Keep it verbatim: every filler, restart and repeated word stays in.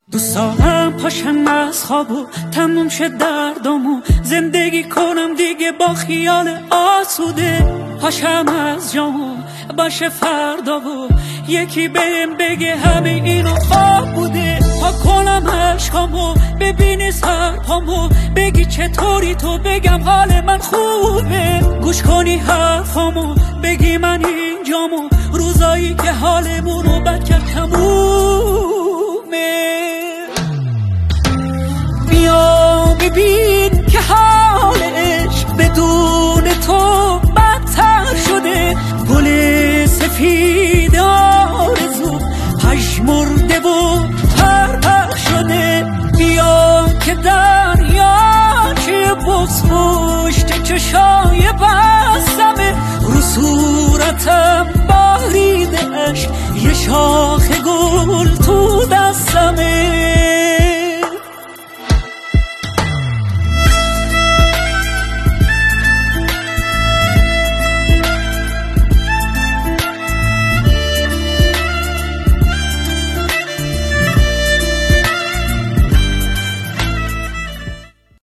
دوست دارم پاشم از خواب و تموم شد دردم و زندگی کنم دیگه با خیال آسوده. پاشم از جام و باشه فردا و یکی بهم بگه همه اینو خواب بوده. پا کنم عشقامو ببینی سرپامو بگی چطوری تو بگم حال من خوبه. گوش کنی حرفامو بگی من اینجامو روزایی که حالمونو بد کرد تمومه. بیا ببین که حال عشق بدون تو بدتر شده. گل سفید آرزو پژمرده و پرپر شده. بیا که دریا که بغض پشت چشای بستمه رو صورتم باریده عشق یه شاخ گل تو دستمه.